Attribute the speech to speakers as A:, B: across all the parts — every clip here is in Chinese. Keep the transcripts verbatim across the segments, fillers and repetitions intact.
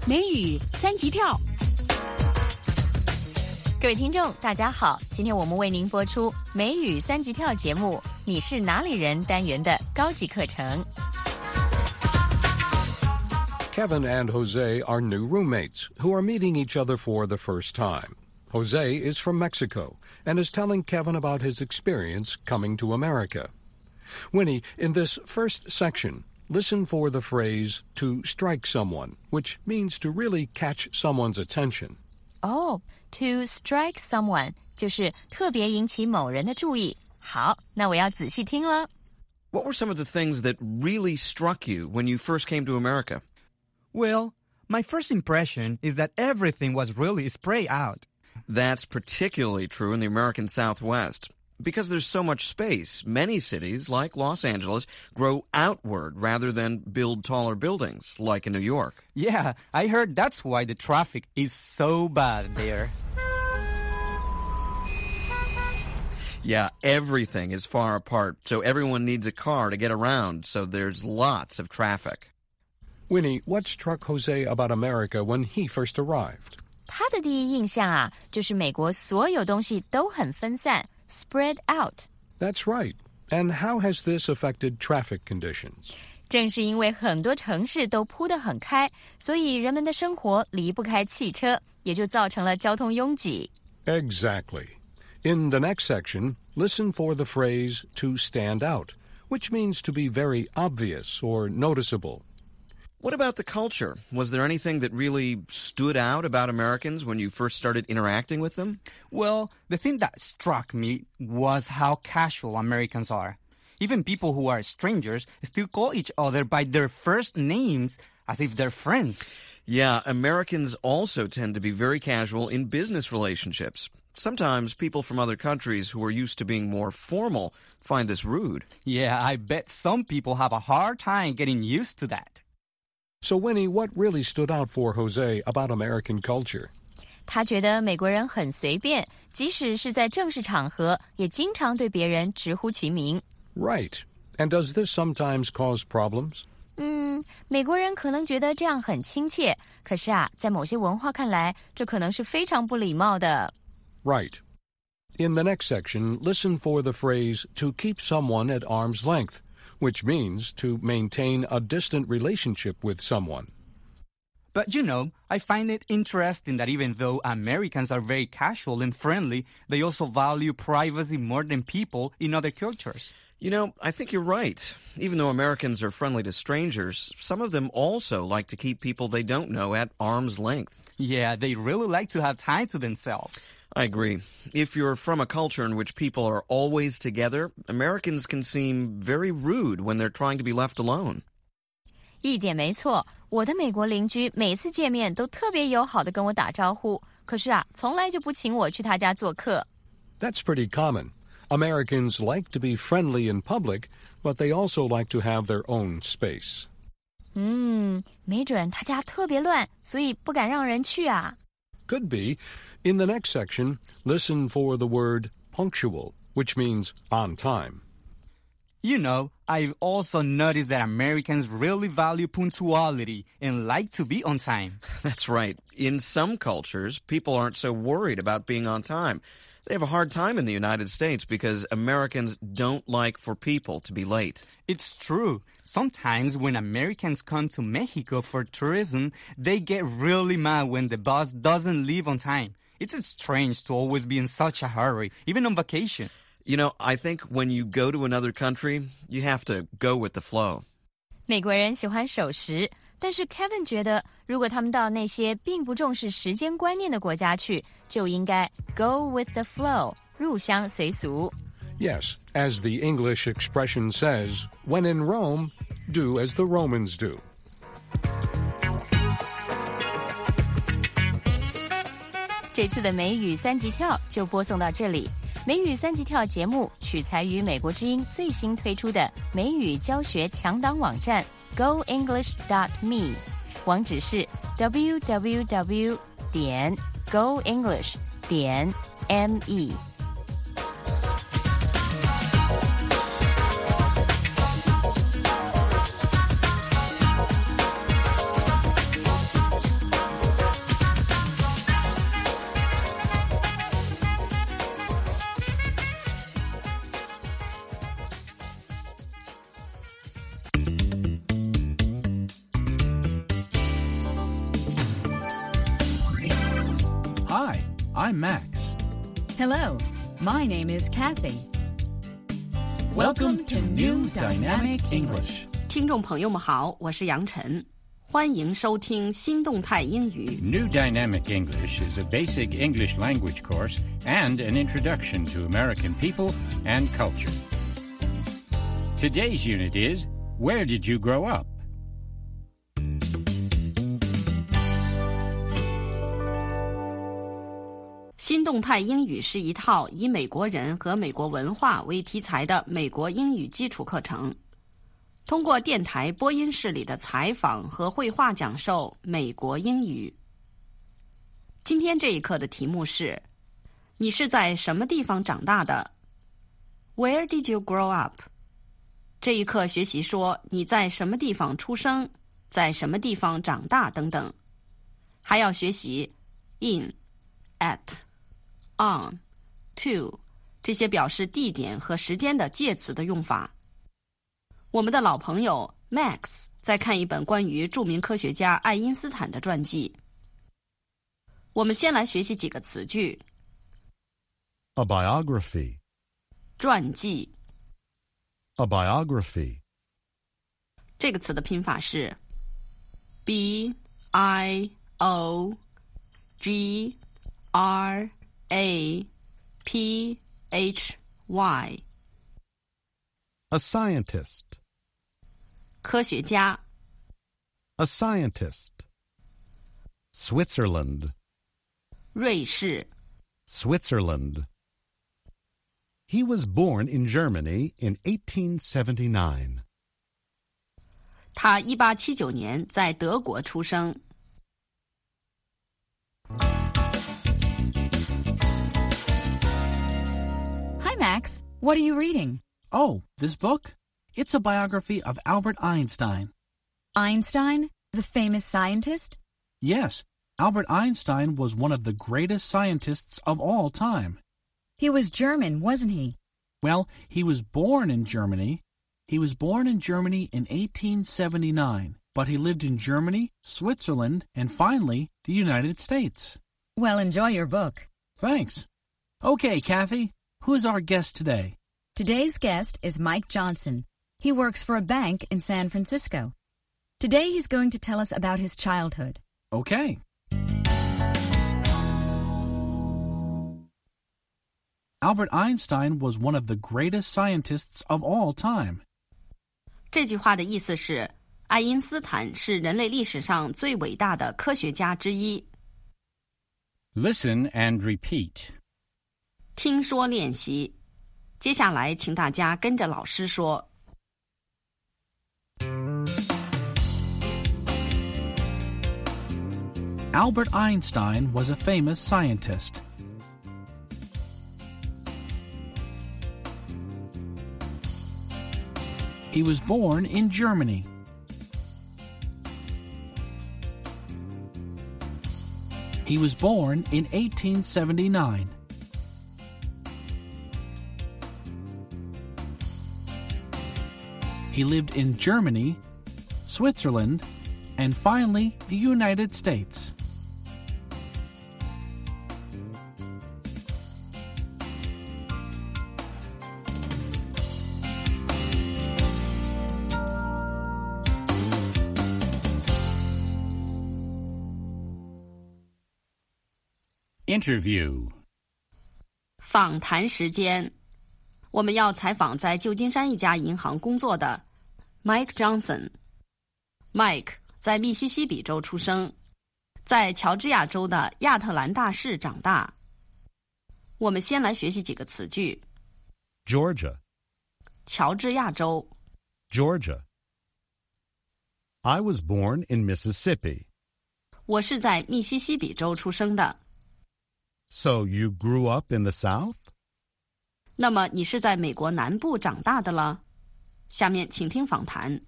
A: 美语三级跳。
B: 各位听众大家好，今天我们为您播出美语三级跳节目你是哪里人单元的高级课程。
C: Kevin and Jose are new roommates who are meeting each other for the first time. Jose is from Mexico and is telling Kevin about his experience coming to America. Winnie, in this first section, listen for the phrase to strike someone, which means to really catch someone's attention.
B: Oh, to strike someone 就是特别引起某人的注意。好，那我要仔细听了。
D: What were some of the things that really struck you when you first came to America?
E: Well, my first impression is that everything was really spread out.
D: That's particularly true in the American Southwest. Because there's so much space, many cities, like Los Angeles, grow outward rather than build taller buildings, like in New York.
E: Yeah, I heard that's why the traffic is so bad there.
D: Yeah, everything is far apart, so everyone needs a car to get around, so there's lots of traffic.
C: Winnie, what struck Jose about America when he first arrived?
B: 他的第一印象啊，就是美国所有东西都很分散，spread out.
C: That's right. And how has this affected traffic conditions?
B: 正是因为很多城市都铺得很开，所以人们的生活离不开汽车，也就造成了交通拥挤。
C: Exactly. In the next section, listen for the phrase to stand out, which means to be very obvious or noticeable.
D: What about the culture? Was there anything that really stood out about Americans when you first started interacting with them?
E: Well, the thing that struck me was how casual Americans are. Even people who are strangers still call each other by their first names as if they're friends.
D: Yeah, Americans also tend to be very casual in business relationships. Sometimes people from other countries who are used to being more formal find this rude.
E: Yeah, I bet some people have a hard time getting used to that.
C: So, Winnie, what really stood out for Jose about American culture?
B: 他觉得美国人很随便，即使是在正式场合，也经常对别人直呼其名。
C: Right. And does this sometimes cause problems?
B: 嗯，美国人可能觉得这样很亲切，可是啊，在某些文化看来，这可能是非常不礼貌的。
C: Right. In the next section, listen for the phrase to keep someone at arm's length, which means to maintain a distant relationship with someone.
E: But you know, I find it interesting that even though Americans are very casual and friendly, they also value privacy more than people in other cultures.
D: You know, I think you're right. Even though Americans are friendly to strangers, some of them also like to keep people they don't know at arm's length.
E: Yeah, they really like to have time to themselves.
D: I agree. If you're from a culture in which people are always together, Americans can seem very rude when they're trying to be left alone.
B: 一点没错，我的美国邻居每次见面都特别友好的跟我打招呼，可是啊，从来就不请我去他家做客。
C: That's pretty common. Americans like to be friendly in public, but they also like to have their own space.
B: 嗯，没准他家特别乱，所以不敢让人去啊。
C: Could be. In the next section, listen for the word punctual, which means on time.
E: You know, I've also noticed that Americans really value punctuality and like to be on time.
D: That's right. In some cultures, people aren't so worried about being on time. They have a hard time in the United States because Americans don't like for people to be late.
E: It's true. Sometimes when Americans come to Mexico for tourism, they get really mad when the bus doesn't leave on time. It's strange to always be in such a hurry, even on vacation.
D: You know, I think when you go to another country, you have to go with the flow.
B: 美国人喜欢守时，但是 Kevin 觉得，如果他们到那些并不重视时间观念的国家去，就应该 go with the flow， 入乡随俗。
C: Yes, as the English expression says, when in Rome, do as the Romans do.
B: 这次的美语三级跳就播送到这里。美语三级跳节目取材于美国之音最新推出的美语教学强档网站 go english dot me， 网址是 w w w 点 go english 点 me。
A: I'm Max.
F: Hello, my name is Kathy.
A: Welcome to New Dynamic English.
G: 听众朋友们好，我是杨晨，欢迎收听新动态英语。
H: New Dynamic English is a basic English language course and an introduction to American people and culture. Today's unit is, Where did you grow up?
G: 新动态英语是一套以美国人和美国文化为题材的美国英语基础课程，通过电台播音室里的采访和绘画讲授美国英语。今天这一课的题目是：你是在什么地方长大的？ Where did you grow up? 这一課學習說你在什麼地方出生，在什麼地方長大等等，還要學習 in, at, on, to 這些表示地點和時間的介詞的用法。我們的老朋友 Max 在看一本關於著名科學家愛因斯坦的傳記。我們先來學習幾個詞句。
I: A biography.
G: 傳記。
I: A biography.
G: 這個詞的拼法是 B I O G R A P H Y.
I: A scientist.
G: 科學家。
I: A scientist. Switzerland.
G: 瑞士。
I: Switzerland. He was born in Germany in eighteen seventy-nine.
G: 他一八七九年在德國出生。
F: Hi, Max. What are you reading?
A: Oh, this book? It's a biography of Albert Einstein.
F: Einstein, the famous scientist?
A: Yes, Albert Einstein was one of the greatest scientists of all time.
F: He was German, wasn't he?
A: Well, he was born in Germany. He was born in Germany in eighteen seventy-nine, but he lived in Germany, Switzerland, and finally, the United States.
F: Well, enjoy your book.
A: Thanks. Okay, Kathy, who's our guest today?
F: Today's guest is Mike Johnson. He works for a bank in San Francisco. Today he's going to tell us about his childhood.
A: Okay. Albert Einstein was one of the greatest scientists of all time.
G: 這句話的意思是，愛因斯坦是人類歷史上最偉大的科學家之一。
H: Listen and repeat.
G: 聽說練習。接下來請大家跟着老師說。
A: Albert Einstein was a famous scientist. He was born in Germany. He was born in eighteen seventy-nine. He lived in Germany, Switzerland, and finally the United States.
H: Interview.
G: 訪談時間，我們要採訪在舊金山一家銀行工作的 Mike Johnson。Mike 在密西西比州出生，在喬治亞州的亞特蘭大市長大。我們先來學習幾個詞句。
I: Georgia.
G: 喬治亞州。
I: Georgia. I was born in Mississippi.
G: 我是在密西西比州出生的。
I: So you grew up in the South?
G: 那麼你是在美國南部長大的了？下面請聽訪談。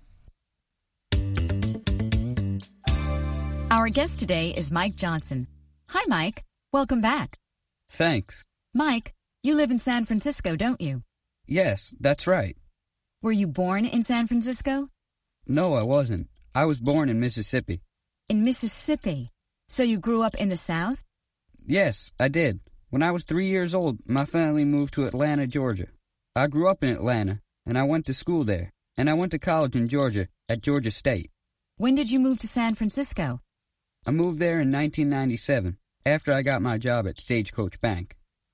F: Our guest today is Mike Johnson. Hi, Mike. Welcome back.
J: Thanks.
F: Mike, you live in San Francisco, don't you?
J: Yes, that's right.
F: Were you born in San Francisco?
J: No, I wasn't. I was born in Mississippi.
F: In Mississippi. So you grew up in the South?
J: Yes, I did. When I was three years old, my family moved to Atlanta, Georgia. I grew up in Atlanta, and I went to school there, and I went to college in Georgia at Georgia State.
F: When did you move to San Francisco?
J: I moved there in nineteen ninety-seven, after I got my job at Stagecoach Bank.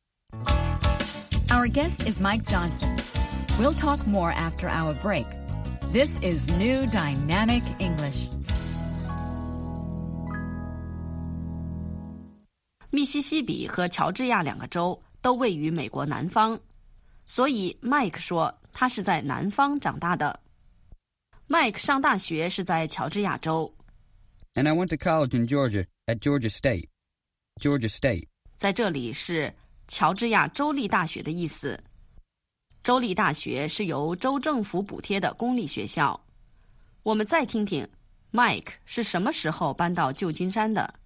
F: Our guest is Mike Johnson. We'll talk more after our break. This is New Dynamic English.
G: 密西西比和乔治亚两个州都位于美国南方，所以 Mike 说他是在南方长大的。Mike 上大学是在乔治亚州。
J: And I went to college in Georgia at Georgia State. Georgia State.
G: 在这里是乔治亚州立大学的意思。州立大学是由州政府补贴的公立学校。我们再听听 Mike 是什么时候搬到旧金山的。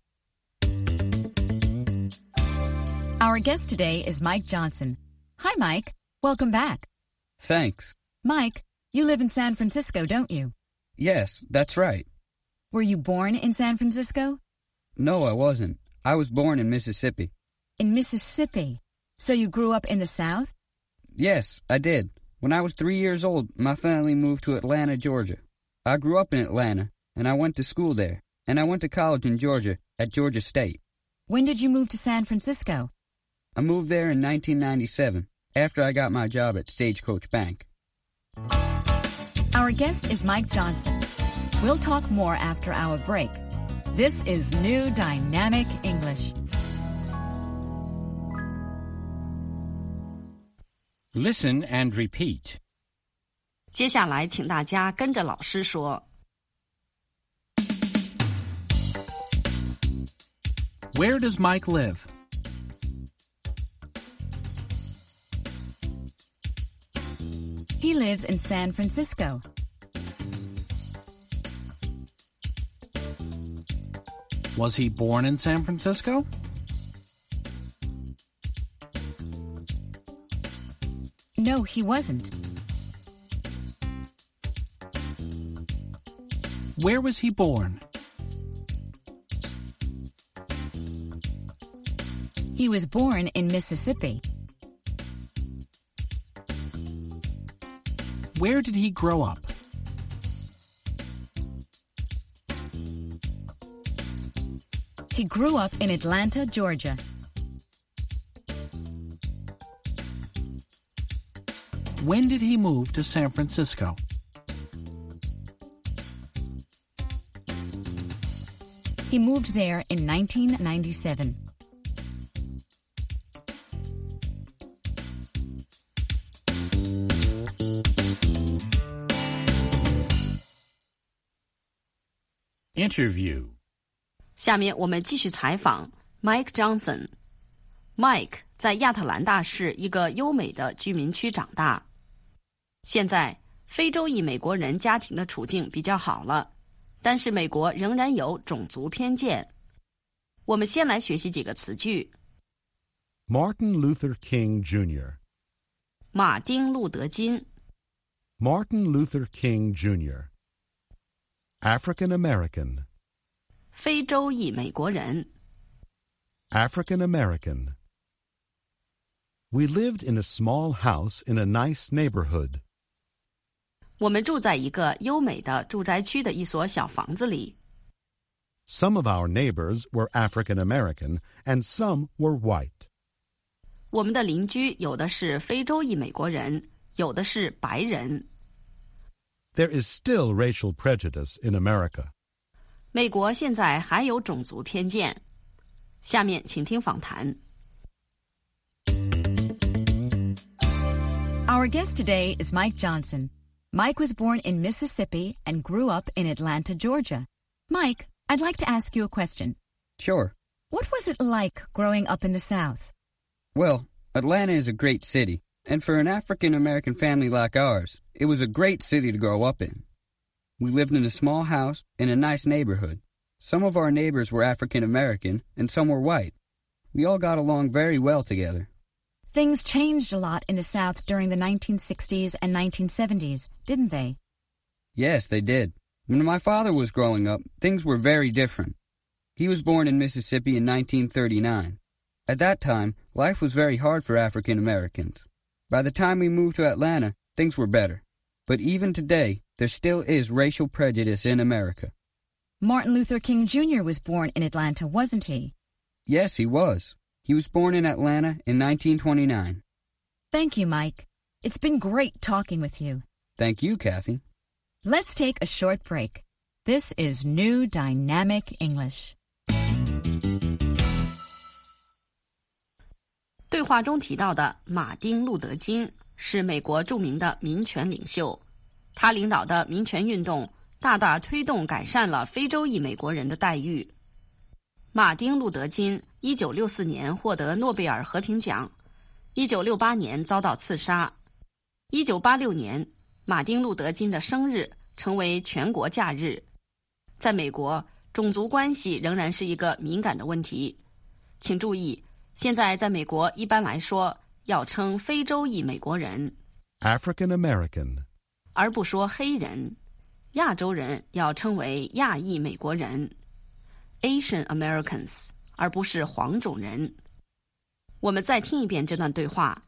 F: Our guest today is Mike Johnson. Hi, Mike. Welcome back.
J: Thanks.
F: Mike, you live in San Francisco, don't you?
J: Yes, that's right.
F: Were you born in San Francisco?
J: No, I wasn't. I was born in Mississippi.
F: In Mississippi? So you grew up in the South?
J: Yes, I did. When I was three years old, my family moved to Atlanta, Georgia. I grew up in Atlanta, and I went to school there, and I went to college in Georgia at Georgia State.
F: When did you move to San Francisco?
J: I moved there in nineteen ninety-seven, after I got my job at Stagecoach Bank.
F: Our guest is Mike Johnson. We'll talk more after our break. This is New Dynamic English.
H: Listen and repeat.
G: 接下来请大家跟着老师说。
A: Where does Mike live?
F: He lives in San Francisco.
A: Was he born in San Francisco?
F: No, he wasn't.
A: Where was he born?
F: He was born in Mississippi.
A: Where did he grow up?
F: He grew up in Atlanta, Georgia.
A: When did he move to San Francisco?
F: He moved there in nineteen ninety-seven.
H: Interview.
G: 下面我们继续采访 Mike Johnson。Mike 在亚特兰大市一个优美的居民区长大。现在非洲裔美国人家庭的处境比较好了，但是美国仍然有种族偏见。我们先来学习几个词句。
I: Martin Luther King Junior
G: 马丁路德金
I: Martin Luther King Junior African American
G: 非洲裔美国人
I: African American We lived in a small house in a nice neighborhood.
G: 我们住在一个优美的住宅区的一所小房子里。
I: Some of our neighbors were African American and some were white.
G: 我们的邻居有的是非洲裔美国人，有的是白人。
I: There is still racial prejudice in America.
G: 美国现在还有种族偏见。下面请听访谈。
F: Our guest today is Mike Johnson. Mike was born in Mississippi and grew up in Atlanta, Georgia. Mike, I'd like to ask you a question.
J: Sure.
F: What was it like growing up in the South?
J: Well, Atlanta is a great city, and for an African-American family like ours, it was a great city to grow up in. We lived in a small house in a nice neighborhood. Some of our neighbors were African-American, and some were white. We all got along very well together.
F: Things changed a lot in the South during the nineteen sixties and nineteen seventies, didn't they?
J: Yes, they did. When my father was growing up, things were very different. He was born in Mississippi in nineteen thirty-nine. At that time, life was very hard for African Americans. By the time we moved to Atlanta, things were better. But even today, there still is racial prejudice in America.
F: Martin Luther King Junior was born in Atlanta, wasn't he?
J: Yes, he was. He was born in Atlanta in nineteen twenty-nine.
F: Thank you, Mike. It's been great talking with you.
J: Thank you, Kathy.
F: Let's take a short break. This is New Dynamic English.
G: 对话中提到的马丁·路德·金是美国著名的民权领袖，他领导的民权运动大大推动改善了非洲裔美国人的待遇。马丁·路德·金一九六四年获得诺贝尔和平奖，一九六八年遭到刺杀。一九八六年，马丁·路德·金的生日成为全国假日。在美国，种族关系仍然是一个敏感的问题。请注意，现在在美国一般来说要称非洲裔美国人
I: African American，
G: 而不说黑人。亚洲人要称为亚裔美国人 Asian Americans， 而不是黄种人。我们再听一遍这段对话。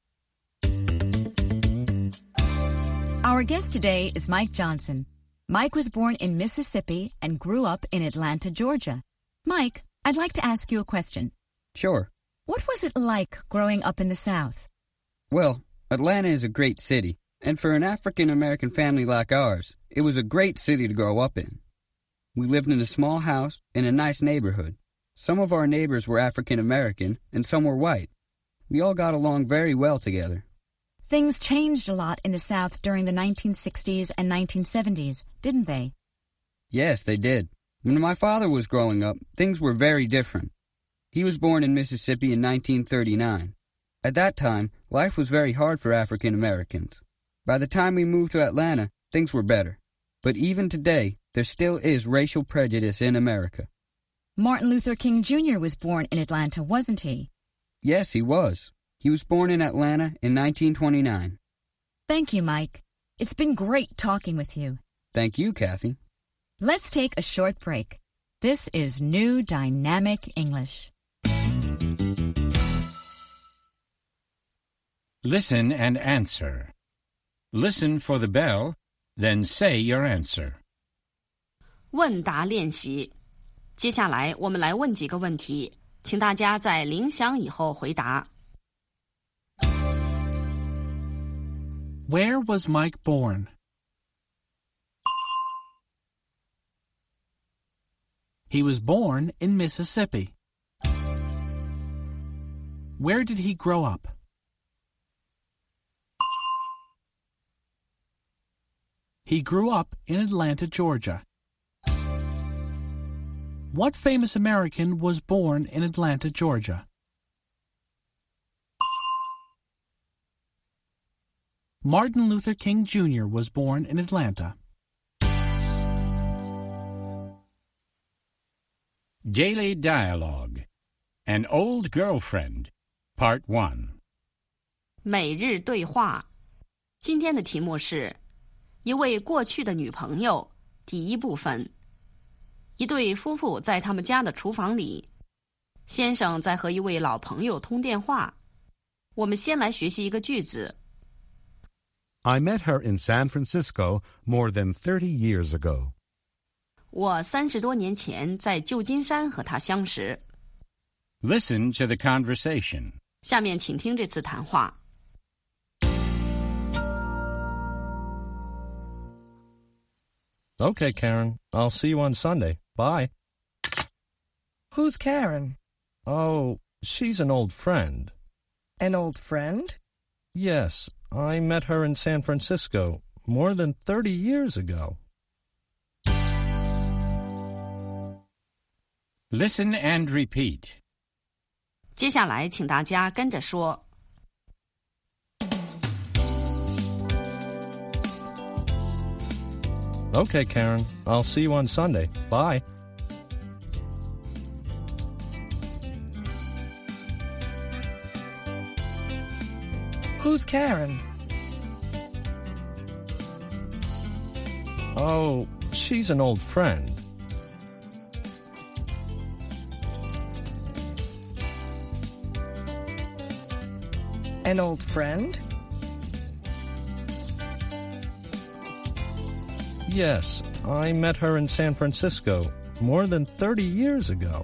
F: Our guest today is Mike Johnson. Mike was born in Mississippi and grew up in Atlanta, Georgia. Mike, I'd like to ask you a question.
J: Sure.
F: What was it like growing up in the South?
J: Well, Atlanta is a great city, and for an African American family like ours, it was a great city to grow up in. We lived in a small house in a nice neighborhood. Some of our neighbors were African American, and some were white. We all got along very well together.
F: Things changed a lot in the South during the nineteen sixties and nineteen seventies, didn't they?
J: Yes, they did. When my father was growing up, things were very different. He was born in Mississippi in nineteen thirty-nine. At that time, life was very hard for African Americans. By the time we moved to Atlanta, things were better. But even today, there still is racial prejudice in America.
F: Martin Luther King Junior was born in Atlanta, wasn't he?
J: Yes, he was. He was born in Atlanta in nineteen twenty-nine.
F: Thank you, Mike. It's been great talking with you.
J: Thank you, Kathy.
F: Let's take a short break. This is New Dynamic English.
H: Listen and answer. Listen for the bell, then say your answer.
G: 问答练习。接下来我们来问几个问题，请大家在铃响以后回答。
A: Where was Mike born? He was born in Mississippi. Where did he grow up? He grew up in Atlanta, Georgia. What famous American was born in Atlanta, Georgia? Martin Luther King Junior was born in Atlanta.
H: Daily Dialogue. An Old Girlfriend. Part one.
G: 每日对话。今天的题目是一位过去的女朋友，第一部分。一对夫妇在他们家的厨房里，先生在和一位老朋友通电话。我们先来学习一个句子。
I: I met her in San Francisco more than thirty years ago.
G: 我三十多年前在旧金山和她相识。
H: Listen to the conversation.
G: 下面请听这次谈话。
K: Okay, Karen. I'll see you on Sunday. Bye.
L: Who's Karen?
K: Oh, she's an old friend.
L: An old friend?
K: Yes, I met her in San Francisco more than thirty years ago.
H: Listen and repeat.
G: 接下来请大家跟着说。
K: Okay, Karen. I'll see you on Sunday. Bye.
L: Who's Karen?
K: Oh, she's an old friend.
L: An old friend?
K: Yes, I met her in San Francisco more than thirty years ago.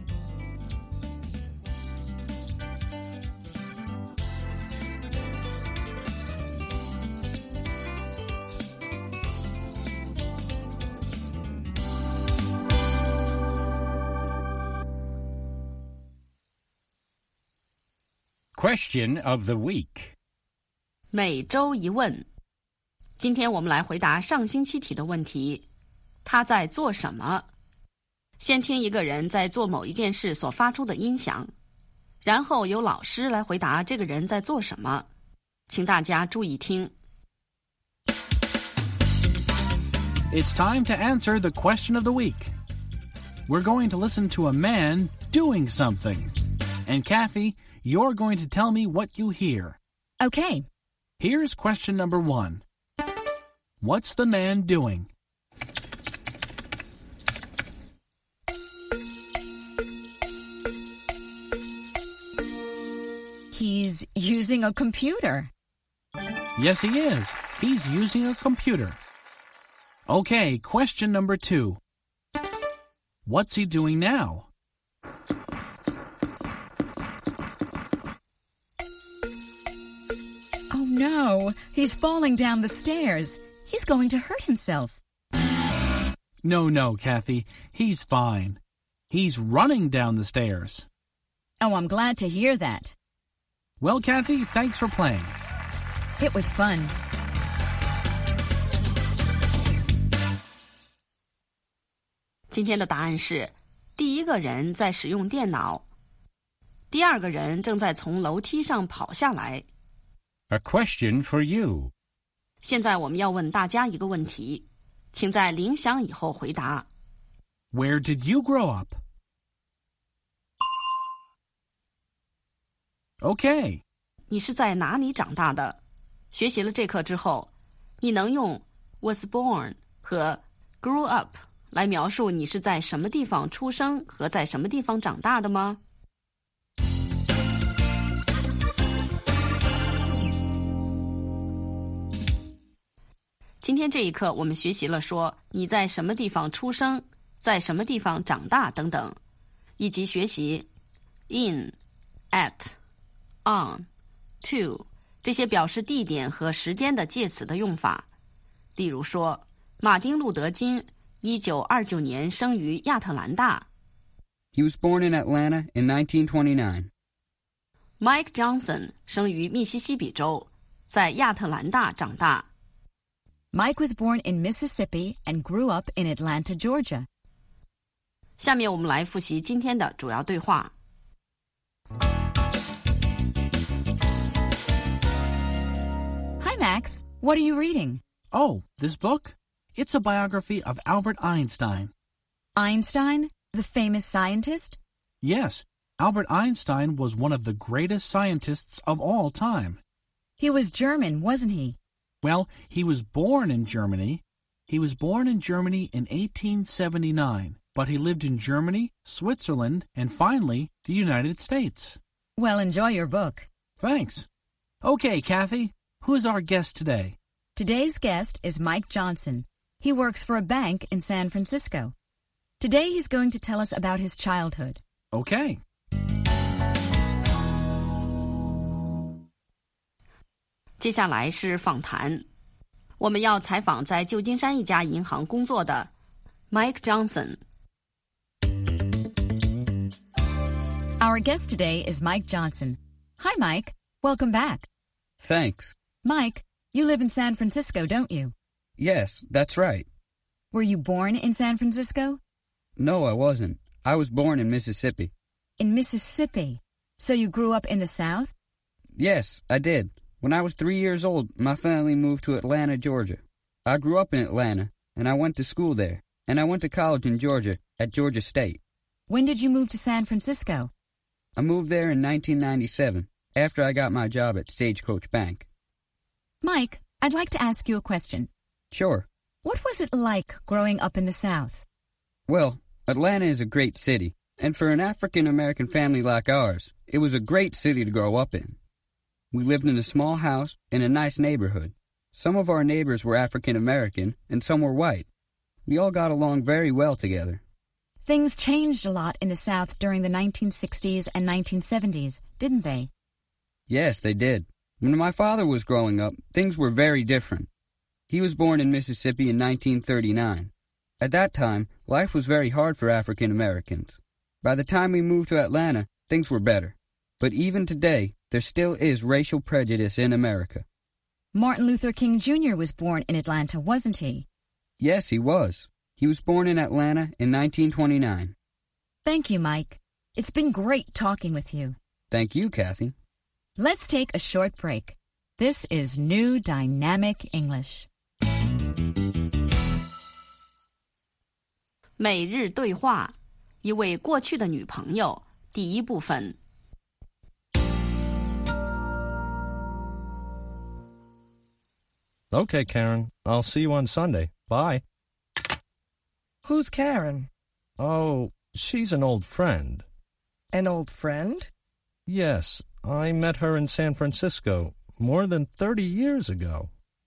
H: Question of the week.
G: 每周一问。今天我们来回答上星期题的问题。他在做什么？先听一个人在做某一件事所发出的音响，然后由老师来回答这个人在做什么。请大家注意听。
A: It's time to answer the question of the week. We're going to listen to a man doing something. And Kathy, you're going to tell me what you hear.
F: Okay.
A: Here's question number one. What's the man doing?
F: He's using a computer.
A: Yes, he is. He's using a computer. Okay, question number two. What's he doing now?
F: Oh no, he's falling down the stairs. He's going to hurt himself.
A: No, no, Kathy. He's fine. He's running down the stairs.
F: Oh, I'm glad to hear that.
A: Well, Kathy, thanks for playing.
F: It was fun.
G: 今天的答案是：第一个人在使用电脑，第二个人正在从楼梯上跑下来。
H: A question for you.
G: 现在我们要问大家一个问题，请在铃响以后回答。
A: Where did you grow up? Okay.
G: 你是在哪里长大的？学习了这课之后，你能用 was born 和 grew up 来描述你是在什么地方出生和在什么地方长大的吗？今天这一课我们学习了说你在什么地方出生，在什么地方长大等等，以及学习 in, at, on, to 这些表示地点和时间的介词的用法。例如说，马丁·路德·金一九二九年生于亚特兰大。
J: He was born in Atlanta in nineteen twenty-nine.
G: Mike Johnson 生于密西西比州，在亚特兰大长大。
F: Mike was born in Mississippi and grew up in Atlanta, Georgia.
G: 下面我们来复习今天的主要对话。
F: Hi, Max. What are you reading?
A: Oh, this book? It's a biography of Albert Einstein.
F: Einstein, the famous scientist?
A: Yes, Albert Einstein was one of the greatest scientists of all time.
F: He was German, wasn't he?
A: Well, he was born in Germany. He was born in Germany in eighteen seventy-nine, but he lived in Germany, Switzerland, and finally, the United States.
F: Well, enjoy your book.
A: Thanks. Okay, Kathy, who's our guest today?
F: Today's guest is Mike Johnson. He works for a bank in San Francisco. Today he's going to tell us about his childhood.
A: Okay.
G: 接下来是访谈，我们要采访在旧金山一家银行工作的 Mike Johnson.
F: Our guest today is Mike Johnson. Hi, Mike. Welcome back.
J: Thanks.
F: Mike, you live in San Francisco, don't you?
J: Yes, that's right.
F: Were you born in San Francisco?
J: No, I wasn't. I was born in Mississippi.
F: In Mississippi? So you grew up in the South?
J: Yes, I did. When I was three years old, my family moved to Atlanta, Georgia. I grew up in Atlanta, and I went to school there, and I went to college in Georgia at Georgia State.
F: When did you move to San Francisco?
J: I moved there in nineteen ninety-seven, after I got my job at Stagecoach Bank.
F: Mike, I'd like to ask you a question.
J: Sure.
F: What was it like growing up in the South?
J: Well, Atlanta is a great city, and for an African-American family like ours, it was a great city to grow up in. We lived in a small house in a nice neighborhood. Some of our neighbors were African American and some were white. We all got along very well together.
F: Things changed a lot in the South during the nineteen sixties and nineteen seventies, didn't they?
J: Yes, they did. When my father was growing up, things were very different. He was born in Mississippi in nineteen thirty-nine. At that time, life was very hard for African Americans. By the time we moved to Atlanta, things were better. But even today, there still is racial prejudice in America.
F: Martin Luther King Junior was born in Atlanta, wasn't he?
J: Yes, he was. He was born in Atlanta in nineteen twenty-nine.
F: Thank you, Mike. It's been great talking with you.
J: Thank you, Kathy.
F: Let's take a short break. This is New Dynamic English.
G: 每日对话，一位过去的女朋友，第一部分。
K: Okay, Karen. I'll see you on Sunday. Bye.
L: Who's Karen?
K: Oh, she's an old friend.
L: An old friend?
K: Yes, I met her in San Francisco more than thirty years ago.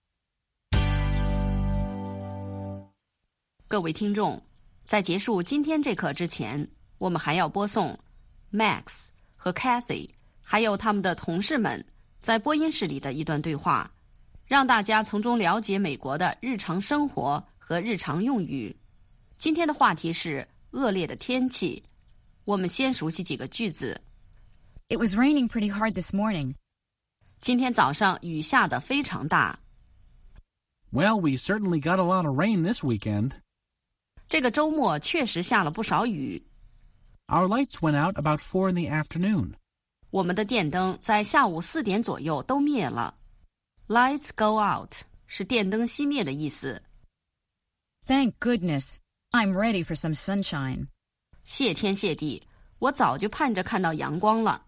G: 各位听众，在结束今天这课之前，我们还要播送 Max 和 Kathy 还有他们的同事们在播音室里的一段对话，让大家从中了解美国的日常生活和日常用语。今天的话题是恶劣的天气，我们先熟悉几个句子。
F: It was raining pretty hard this morning.
G: 今天早上雨下得非常大。
A: Well, we certainly got a lot of rain this weekend.
G: 这个周末确实下了不少雨。
A: Our lights went out about four in the afternoon.
G: 我们的电灯在下午四点左右都灭了。Lights go out 是电灯熄灭的意思。
F: Thank goodness. I'm ready for some sunshine.
G: 谢天谢地，我早就盼着看到阳光了。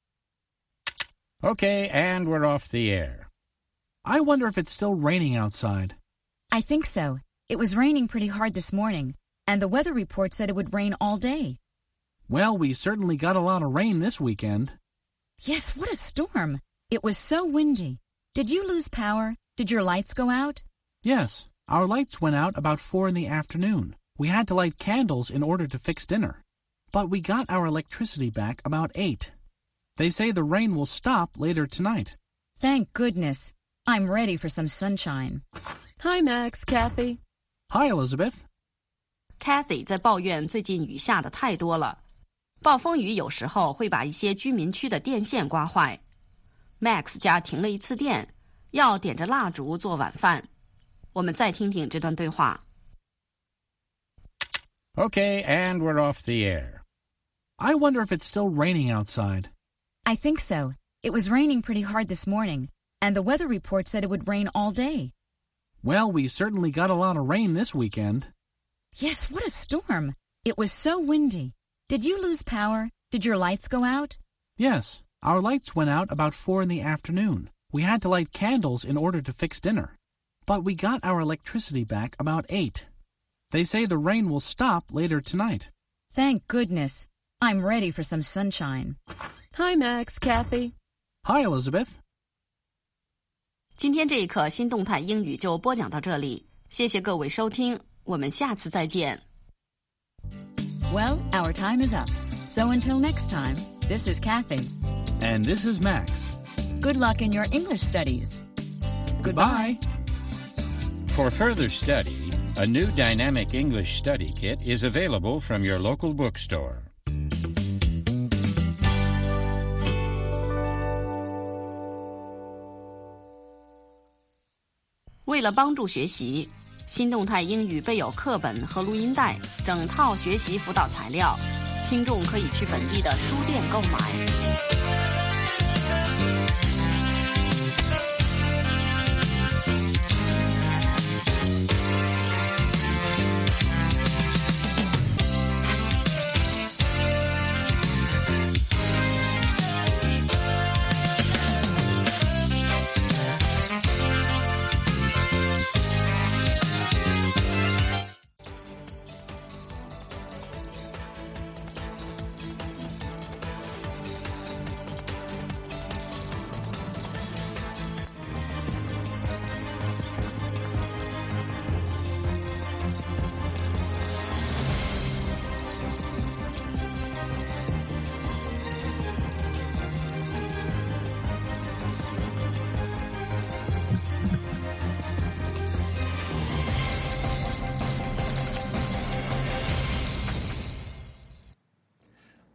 H: Okay, and we're off the air.
A: I wonder if it's still raining outside.
F: I think so. It was raining pretty hard this morning, and the weather report said it would rain all day.
A: Well, we certainly got a lot of rain this weekend.
F: Yes, what a storm. It was so windy. Did you lose power? Did your lights go out?
A: Yes, our lights went out about four in the afternoon. We had to light candles in order to fix dinner. But we got our electricity back about eight. They say the rain will stop later tonight.
F: Thank goodness. I'm ready for some sunshine.
M: Hi, Max, Kathy.
A: Hi, Elizabeth.
G: Kathy 在抱怨最近雨下的太多了。暴风雨有时候会把一些居民区的电线刮坏。Max 家停了一次电，要点着蜡烛做晚饭。我们再听听这段对话。
H: Okay, and we're off the air.
A: I wonder if it's still raining outside.
F: I think so. It was raining pretty hard this morning, and the weather report said it would rain all day.
A: Well, we certainly got a lot of rain this weekend.
F: Yes, what a storm. It was so windy. Did you lose power? Did your lights go out?
A: Yes, our lights went out about four in the afternoon. We had to light candles in order to fix dinner. But we got our electricity back about eight. They say the rain will stop later tonight.
F: Thank goodness. I'm ready for some sunshine.
M: Hi, Max, Kathy.
A: Hi, Elizabeth.
G: 今天这一课新动态英语就播讲到这里，谢谢各位收听，我们下次再见。
F: Well, our time is up. So until next time, this is Kathy.
A: And this is Max.
F: Good luck in your English studies.
A: Goodbye.
H: For further study, a new dynamic English study kit is available from your local bookstore.
G: 为了帮助学习，新动态英语备有课本和录音带，整套学习辅导材料，听众可以去本地的书店购买。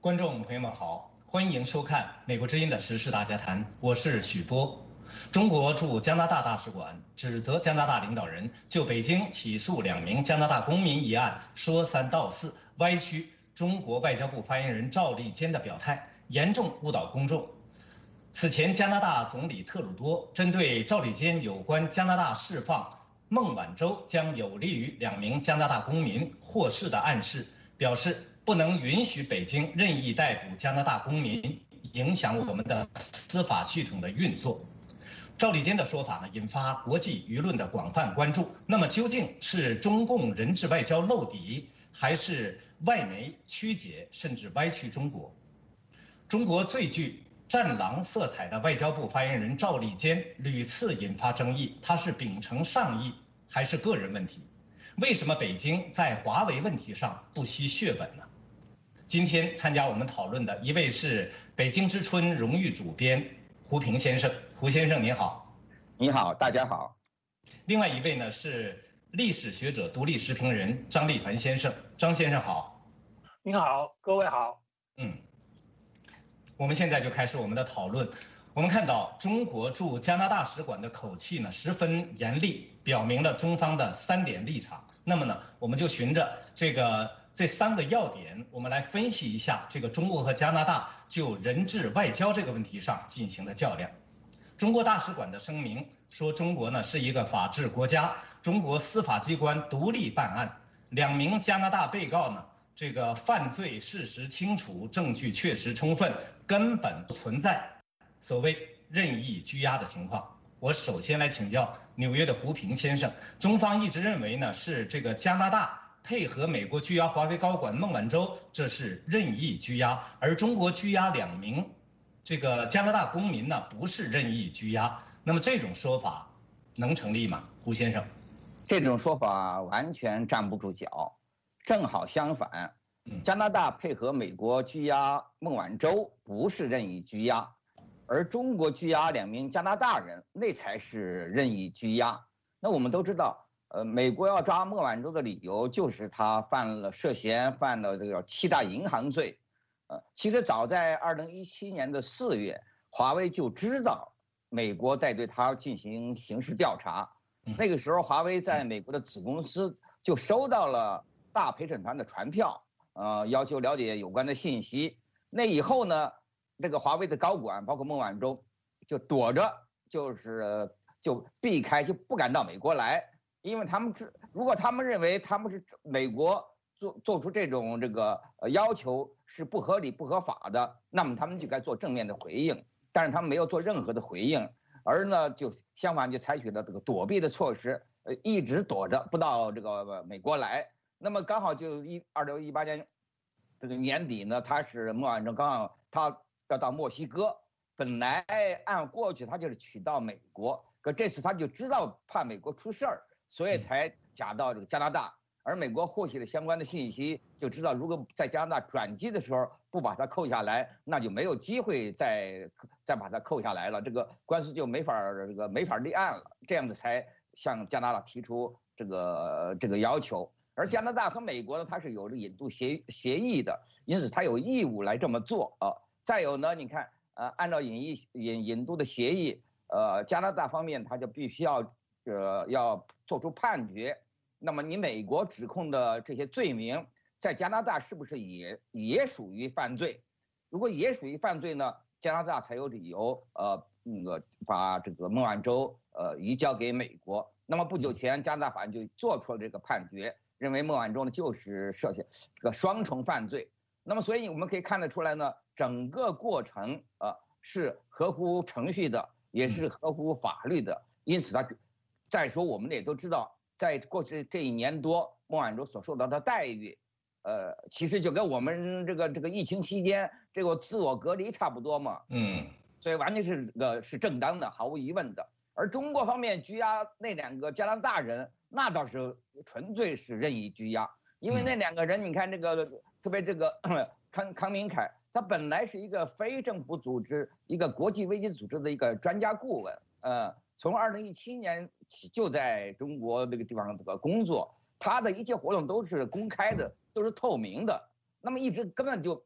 N: 观众朋友们好，欢迎收看美国之音的时事大家谈，我是许波。中国驻加拿大大使馆指责加拿大领导人就北京起诉两名加拿大公民一案说三道四，歪曲中国外交部发言人赵立坚的表态，严重误导公众。此前，加拿大总理特鲁多针对赵立坚有关加拿大释放孟晚舟将有利于两名加拿大公民获释的暗示，表示不能允许北京任意逮捕加拿大公民，影响我们的司法系统的运作。赵立坚的说法呢，引发国际舆论的广泛关注。那么，究竟是中共人质外交漏底，还是外媒曲解甚至歪曲中国？中国最具战狼色彩的外交部发言人赵立坚屡次引发争议，他是秉承上意还是个人问题？为什么北京在华为问题上不惜血本呢？今天参加我们讨论的一位是北京之春荣誉主编胡平先生，胡先生您好。
O: 你好，大家好。
N: 另外一位呢是历史学者、独立时评人张立凡先生，张先生好。
P: 您好，各位好。
N: 嗯，我们现在就开始我们的讨论。我们看到中国驻加拿大使馆的口气呢十分严厉，表明了中方的三点立场。那么呢，我们就循着这个这三个要点，我们来分析一下这个中国和加拿大就人质外交这个问题上进行的较量。中国大使馆的声明说，中国呢是一个法治国家，中国司法机关独立办案，两名加拿大被告呢这个犯罪事实清楚，证据确实充分，根本不存在所谓任意拘押的情况。我首先来请教纽约的胡平先生，中方一直认为呢是这个加拿大配合美国拘押华为高管孟晚舟，这是任意拘押，而中国拘押两名这个加拿大公民呢不是任意拘押。那么这种说法能成立吗？胡先生，
O: 这种说法完全站不住脚，正好相反，加拿大配合美国拘押孟晚舟不是任意拘押，而中国拘押两名加拿大人，那才是任意拘押。那我们都知道，呃，美国要抓孟晚舟的理由就是他犯了涉嫌犯了这个欺诈银行罪。呃，其实早在二零一七年的四月，华为就知道美国在对他进行刑事调查。那个时候，华为在美国的子公司就收到了大陪审团的传票，呃，要求了解有关的信息。那以后呢，这个华为的高管，包括孟晚舟，就躲着，就是就避开，就不敢到美国来，因为他们是，如果他们认为他们是美国做做出这种这个呃要求是不合理不合法的，那么他们就该做正面的回应，但是他们没有做任何的回应，而呢就相反就采取了这个躲避的措施，呃一直躲着不到这个美国来。那么刚好就一二零一八年这个年底呢，他是孟晚舟刚好他要到墨西哥，本来按过去他就是取到美国，可这次他就知道怕美国出事儿，所以才假到这个加拿大。而美国获悉了相关的信息，就知道如果在加拿大转机的时候不把他扣下来，那就没有机会再再把他扣下来了，这个官司就没法这个没法立案了，这样子才向加拿大提出这个这个要求。而加拿大和美国呢，它是有这引渡协协议的，因此它有义务来这么做啊。再有呢，你看，呃，按照引义引引渡的协议，呃，加拿大方面它就必须要呃要做出判决。那么你美国指控的这些罪名，在加拿大是不是也也属于犯罪？如果也属于犯罪呢，加拿大才有理由呃那个把这个孟晚舟呃移交给美国。那么不久前，加拿大法院就做出了这个判决，认为孟晚舟呢就是涉嫌这个双重犯罪。那么所以我们可以看得出来呢，整个过程呃是合乎程序的，也是合乎法律的。因此他再说我们也都知道，在过去这一年多，孟晚舟所受到的待遇，呃，其实就跟我们这个这个疫情期间这个自我隔离差不多嘛。嗯，所以完全是个是正当的，毫无疑问的。而中国方面拘押那两个加拿大人，那倒是纯粹是任意拘押，因为那两个人，你看这个特别这个康康明凯，他本来是一个非政府组织、一个国际危机组织的一个专家顾问，呃。从二零一七年起就在中国这个地方这个工作，他的一切活动都是公开的，都是透明的。那么一直根本就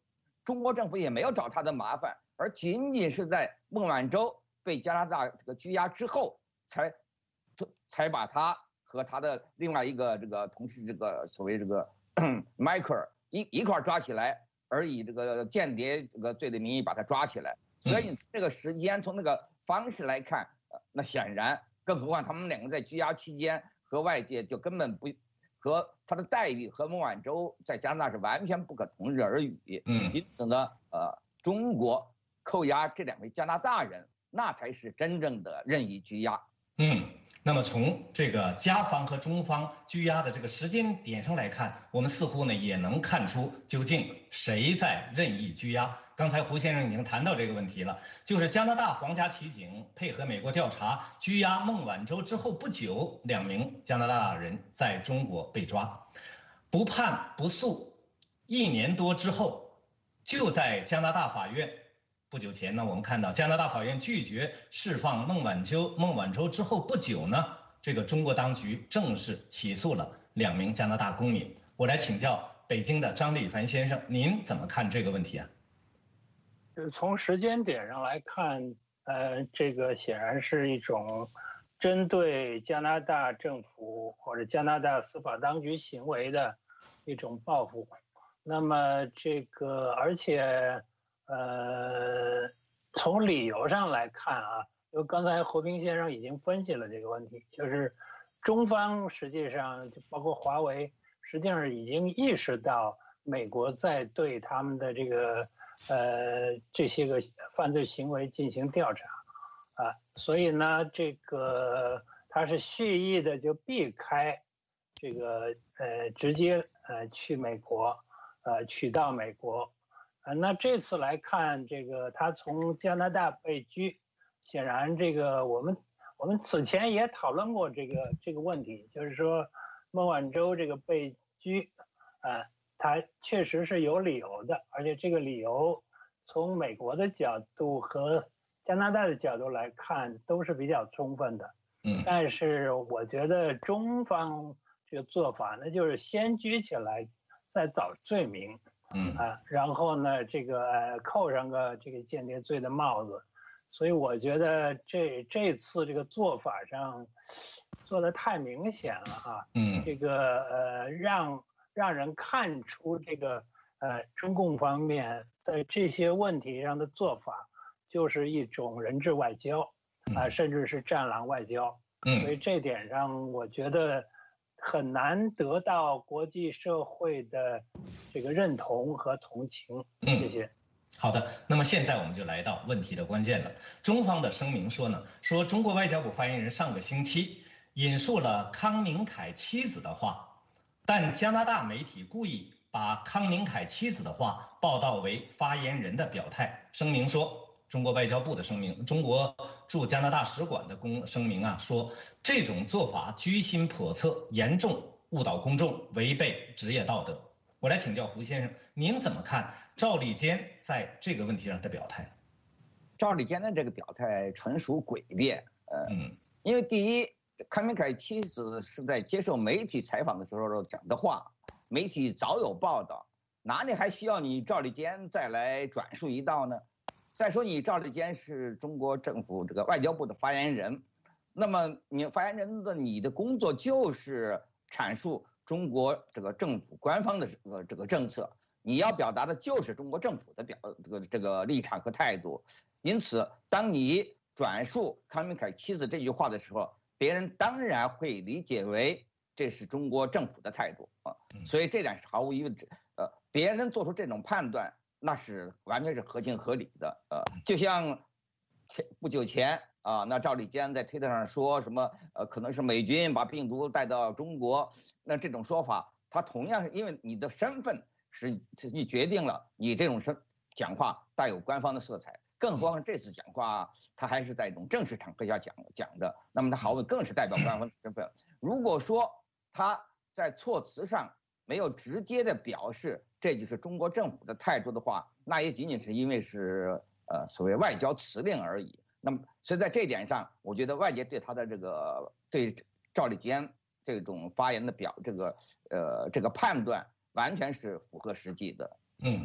O: 中国政府也没有找他的麻烦，而仅仅是在孟晚舟被加拿大这个拘押之后，才才把他和他的另外一个这个同事这个所谓这个迈克尔一一块抓起来，而以这个间谍这个罪的名义把他抓起来。所以这个时间从那个方式来看，那显然，更何况他们两个在拘押期间和外界就根本不和他的待遇和孟晚舟在加拿大是完全不可同日而语。
N: 嗯，
O: 因此呢，呃，中国扣押这两位加拿大人，那才是真正的任意拘押。
N: 嗯，那么从这个加方和中方拘押的这个时间点上来看，我们似乎呢也能看出究竟谁在任意拘押。刚才胡先生已经谈到这个问题了，就是加拿大皇家骑警配合美国调查拘押孟晚舟之后不久，两名加拿大人在中国被抓，不判不诉，一年多之后，就在加拿大法院。不久前呢，我们看到加拿大法院拒绝释放孟晚舟，孟晚舟之后不久呢，这个中国当局正式起诉了两名加拿大公民。我来请教北京的张立凡先生，您怎么看这个问题啊？
P: 从时间点上来看，呃，这个显然是一种针对加拿大政府或者加拿大司法当局行为的一种报复。那么这个，而且。呃，从理由上来看啊，因为刚才胡平先生已经分析了这个问题，就是中方实际上就包括华为，实际上已经意识到美国在对他们的这个呃这些个犯罪行为进行调查啊，所以呢，这个他是蓄意的就避开这个呃直接呃去美国呃取到美国。呃，那这次来看，这个他从加拿大被拘，显然这个我们我们此前也讨论过这个这个问题，就是说孟晚舟这个被拘，呃，他确实是有理由的，而且这个理由从美国的角度和加拿大的角度来看都是比较充分的。
N: 嗯，
P: 但是我觉得中方这个做法呢，就是先拘起来，再找罪名。
N: 嗯
P: 啊，然后呢，这个、呃、扣上个这个间谍罪的帽子，所以我觉得这这次这个做法上做得太明显了啊，
N: 嗯，
P: 这个呃让让人看出这个呃中共方面在这些问题上的做法就是一种人质外交啊、呃，甚至是战狼外交，
N: 嗯，
P: 所以这点上我觉得。很难得到国际社会的这个认同和同情。
N: 嗯，
P: 谢谢。
N: 好的，那么现在我们就来到问题的关键了。中方的声明说呢，说中国外交部发言人上个星期引述了康明凯妻子的话，但加拿大媒体故意把康明凯妻子的话报道为发言人的表态。声明说。中国外交部的声明，中国驻加拿大使馆的公声明啊，说这种做法居心叵测，严重误导公众，违背职业道德。我来请教胡先生，您怎么看赵立坚在这个问题上的表态？
O: 赵立坚的这个表态纯属诡辩，呃，嗯，因为第一，康明凯妻子是在接受媒体采访的时候讲的话，媒体早有报道，哪里还需要你赵立坚再来转述一道呢？再说你赵立坚是中国政府这个外交部的发言人，那么你发言人的你的工作就是阐述中国这个政府官方的这个这个政策，你要表达的就是中国政府的表这个这个立场和态度。因此，当你转述康明凯妻子这句话的时候，别人当然会理解为这是中国政府的态度啊。所以这点是毫无疑问，呃，别人做出这种判断。那是完全是合情合理的，呃，就像前不久前啊，那赵立坚在推特上说什么，呃，可能是美军把病毒带到中国，那这种说法，他同样是因为你的身份是是你决定了你这种身讲话带有官方的色彩，更何况这次讲话他还是在一种正式场合下讲讲的，那么他毫无更是代表官方的身份。如果说他在措辞上没有直接的表示这就是中国政府的态度的话，那也仅仅是因为是呃所谓外交辞令而已。那么所以在这点上，我觉得外界对他的这个对赵立坚这种发言的表这个呃这个判断完全是符合实际的。
N: 嗯，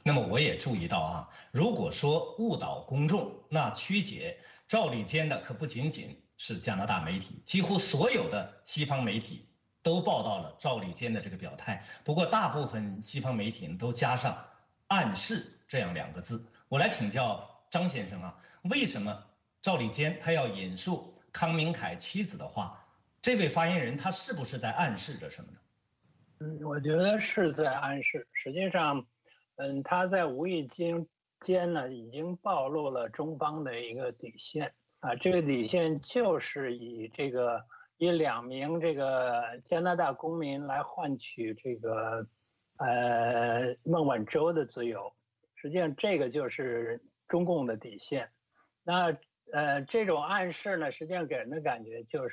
N: 那么我也注意到啊，如果说误导公众，那曲解赵立坚的可不仅仅是加拿大媒体，几乎所有的西方媒体都报道了赵立坚的这个表态。不过大部分西方媒体都加上暗示这样两个字。我来请教张先生啊，为什么赵立坚他要引述康明凯妻子的话？这位发言人他是不是在暗示着什么呢？
P: 嗯，我觉得是在暗示。实际上，嗯，他在无意间间呢，已经暴露了中方的一个底线啊。这个底线就是以这个以两名这个加拿大公民来换取这个呃孟晚舟的自由。实际上，这个就是中共的底线。那呃，这种暗示呢，实际上给人的感觉就是。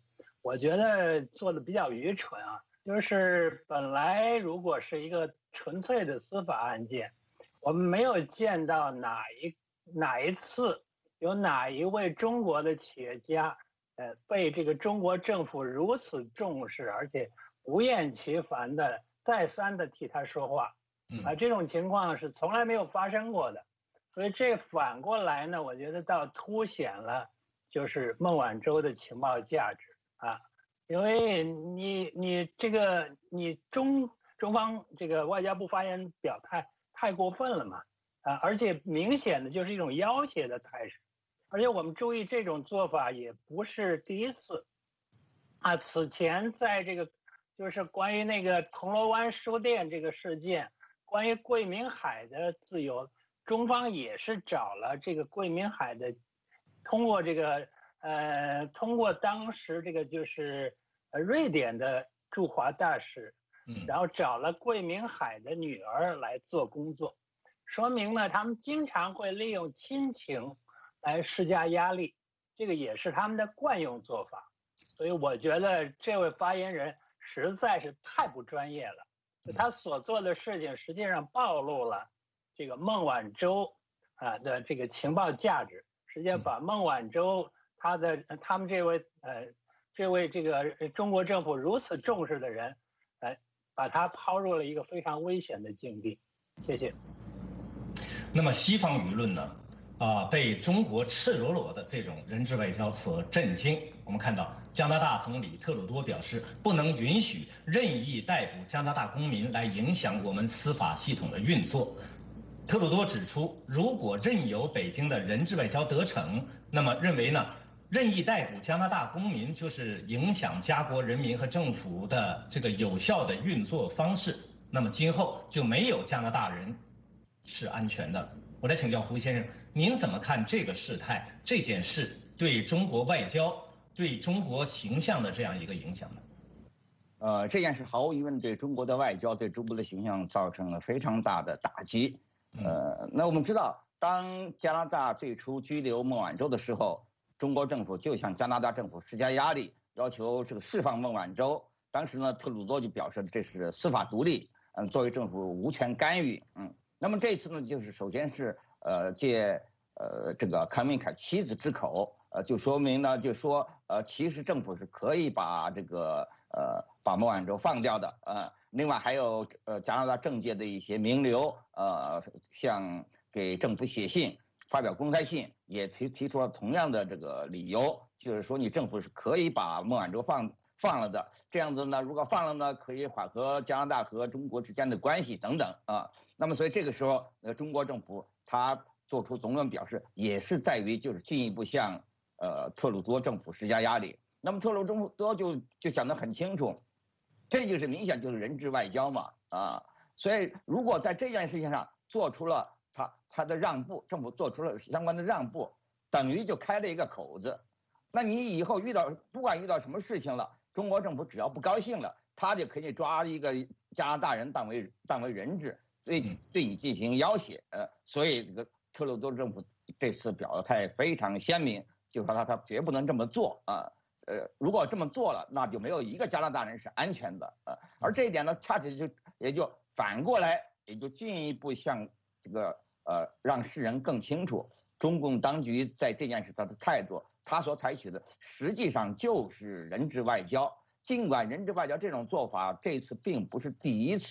P: 我觉得做的比较愚蠢啊，就是本来如果是一个纯粹的司法案件，我们没有见到哪一哪一次有哪一位中国的企业家，呃，被这个中国政府如此重视，而且不厌其烦的再三的替他说话，啊，这种情况是从来没有发生过的。所以这反过来呢，我觉得倒凸显了就是孟晚舟的情报价值。啊，因为你你这个你中中方这个外交部发言人表态太过分了嘛，啊，而且明显的就是一种要挟的态势，而且我们注意这种做法也不是第一次，啊，此前在这个就是关于那个铜锣湾书店这个事件，关于桂明海的自由，中方也是找了这个桂明海的，通过这个。呃，通过当时这个就是呃瑞典的驻华大使，嗯，然后找了桂明海的女儿来做工作，说明呢他们经常会利用亲情来施加压力，这个也是他们的惯用做法。所以我觉得这位发言人实在是太不专业了，他所做的事情实际上暴露了这个孟晚舟啊的这个情报价值，实际上把孟晚舟。他的他们这位呃这位这个中国政府如此重视的人，呃，把他抛入了一个非常危险的境地。谢谢。
N: 那么西方舆论呢，啊、呃，被中国赤裸裸的这种人质外交所震惊。我们看到加拿大总理特鲁多表示，不能允许任意逮捕加拿大公民来影响我们司法系统的运作。特鲁多指出，如果任由北京的人质外交得逞，那么认为呢？任意逮捕加拿大公民就是影响家国人民和政府的这个有效的运作方式，那么今后就没有加拿大人是安全的。我来请教胡先生，您怎么看这个事态，这件事对中国外交、对中国形象的这样一个影响呢？
O: 呃，这件事毫无疑问对中国的外交、对中国的形象造成了非常大的打击。呃，那我们知道，当加拿大最初拘留孟晚舟的时候，中国政府就向加拿大政府施加压力，要求这个释放孟晚舟。当时呢，特鲁多就表示这是司法独立，嗯，作为政府无权干预，嗯。那么这次呢，就是首先是呃借呃这个康明凯妻子之口，呃，就说明呢，就说呃，其实政府是可以把这个呃把孟晚舟放掉的，呃。另外还有呃加拿大政界的一些名流，呃，向给政府写信。发表公开信，也提提出了同样的这个理由，就是说你政府是可以把孟晚舟放放了的，这样子呢，如果放了呢，可以缓和加拿大和中国之间的关系等等啊。那么所以这个时候，呃，中国政府他做出总论表示，也是在于就是进一步向呃特鲁多政府施加压力。那么特鲁多就就讲得很清楚，这就是明显就是人质外交嘛啊。所以如果在这件事情上做出了他他的让步，政府做出了相关的让步，等于就开了一个口子。那你以后遇到不管遇到什么事情了，中国政府只要不高兴了，他就可以抓一个加拿大人当为当为人质，对对你进行要挟。呃，所以这个特鲁多政府这次表态非常鲜明，就说他他绝不能这么做啊。呃，如果这么做了，那就没有一个加拿大人是安全的啊。而这一点呢，恰恰就也就反过来，也就进一步向这个。呃，让世人更清楚，中共当局在这件事上的态度，他所采取的实际上就是人质外交。尽管人质外交这种做法这次并不是第一次，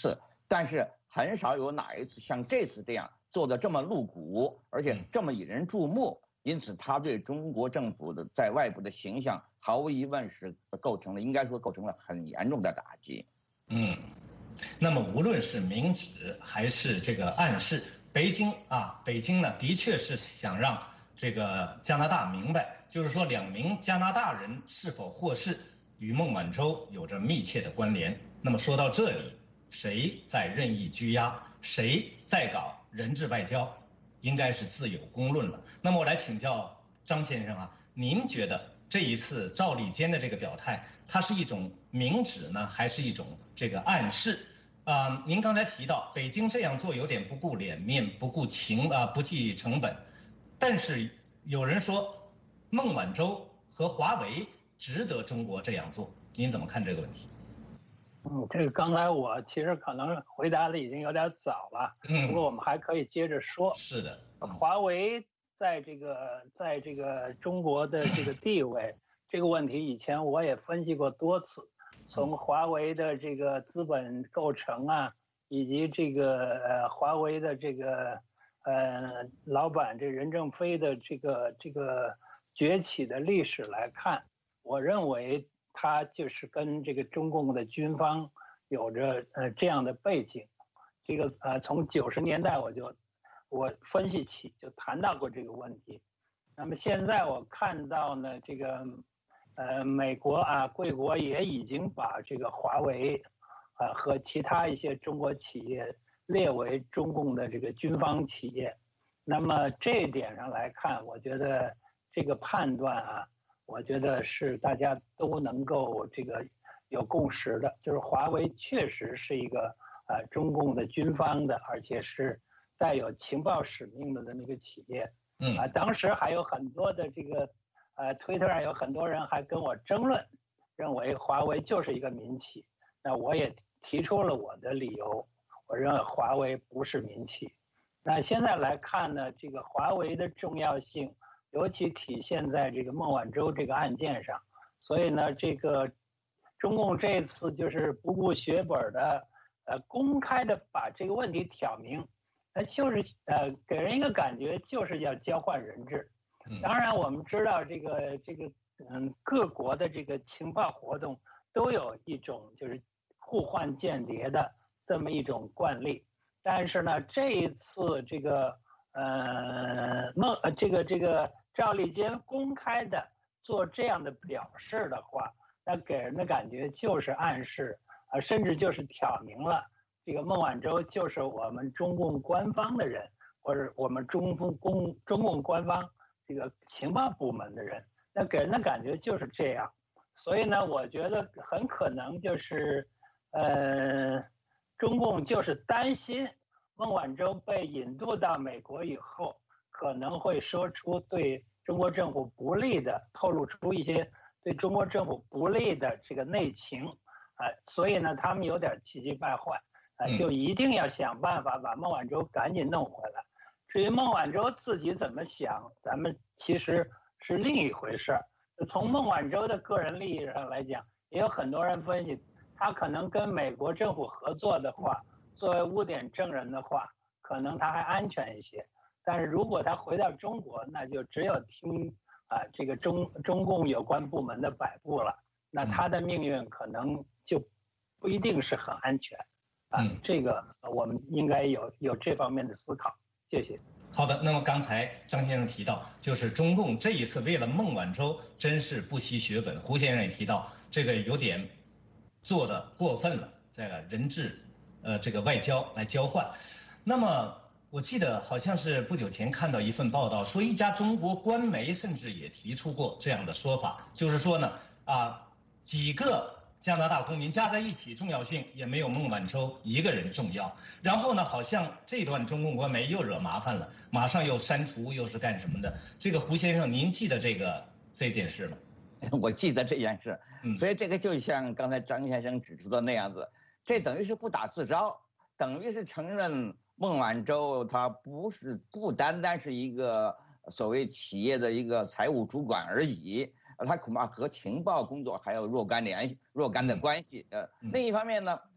O: 但是很少有哪一次像这次这样做的这么露骨，而且这么引人注目。因此，他对中国政府的在外部的形象，毫无疑问是构成了，应该说构成了很严重的打击。
N: 嗯，那么无论是明指还是这个暗示，北京啊，北京呢，的确是想让这个加拿大明白，就是说两名加拿大人是否获释，与孟晚舟有着密切的关联。那么说到这里，谁在任意拘押，谁在搞人质外交，应该是自有公论了。那么我来请教张先生啊，您觉得这一次赵立坚的这个表态，它是一种明指呢，还是一种这个暗示？啊、呃，您刚才提到北京这样做有点不顾脸面、不顾情啊、呃，不计成本，但是有人说孟晚舟和华为值得中国这样做，您怎么看这个问题？
P: 嗯，这个刚才我其实可能回答的已经有点早了，嗯，不过我们还可以接着说。
N: 是的，
P: 嗯、华为在这个在这个中国的这个地位，这个问题以前我也分析过多次，从华为的这个资本构成啊，以及这个呃华为的这个呃老板这任正非的这个这个崛起的历史来看，我认为他就是跟这个中共的军方有着呃这样的背景。这个呃从九十年代我就我分析起就谈到过这个问题。那么现在我看到呢，这个呃美国啊贵国也已经把这个华为啊和其他一些中国企业列为中共的这个军方企业。那么这一点上来看，我觉得这个判断啊，我觉得是大家都能够这个有共识的，就是华为确实是一个呃中共的军方的，而且是带有情报使命的这么一个企业。嗯啊，当时还有很多的这个呃推特上有很多人还跟我争论，认为华为就是一个民企。那我也提出了我的理由，我认为华为不是民企。那现在来看呢，这个华为的重要性尤其体现在这个孟晚舟这个案件上，所以呢，这个中共这次就是不顾血本的，呃，公开的把这个问题挑明，那就是呃，给人一个感觉就是要交换人质。当然，我们知道这个这个嗯，各国的这个情报活动都有一种就是互换间谍的这么一种惯例，但是呢，这一次这个。呃，孟呃这个这个赵立坚公开的做这样的表示的话，那给人的感觉就是暗示啊、呃，甚至就是挑明了这个孟晚舟就是我们中共官方的人，或者我们中共公中共官方这个情报部门的人，那给人的感觉就是这样。所以呢，我觉得很可能就是呃，中共就是担心。孟晚舟被引渡到美国以后，可能会说出对中国政府不利的，透露出一些对中国政府不利的这个内情，啊、呃，所以呢，他们有点气急败坏，啊、呃，就一定要想办法把孟晚舟赶紧弄回来。至于孟晚舟自己怎么想，咱们其实是另一回事儿。从孟晚舟的个人利益上来讲，也有很多人分析，他可能跟美国政府合作的话。作为污点证人的话，可能他还安全一些。但是如果他回到中国，那就只有听啊、呃、这个中中共有关部门的摆布了。那他的命运可能就不一定是很安全啊。嗯、这个我们应该有有这方面的思考。谢谢。
N: 好的，那么刚才张先生提到，就是中共这一次为了孟晚舟，真是不惜血本。胡先生也提到，这个有点做得过分了，这个人质。呃，这个外交来交换，那么我记得好像是不久前看到一份报道，说一家中国官媒甚至也提出过这样的说法，就是说呢，啊，几个加拿大公民加在一起重要性也没有孟晚舟一个人重要。然后呢，好像这段中共官媒又惹麻烦了，马上又删除，又是干什么的？这个胡先生，您记得这个这件事吗？
O: 我记得这件事，所以这个就像刚才张先生指出的那样子。这等于是不打自招，等于是承认孟晚舟他不是不单单是一个所谓企业的一个财务主管而已，他恐怕和情报工作还有若干联系、若干的关系。呃，另一方面呢，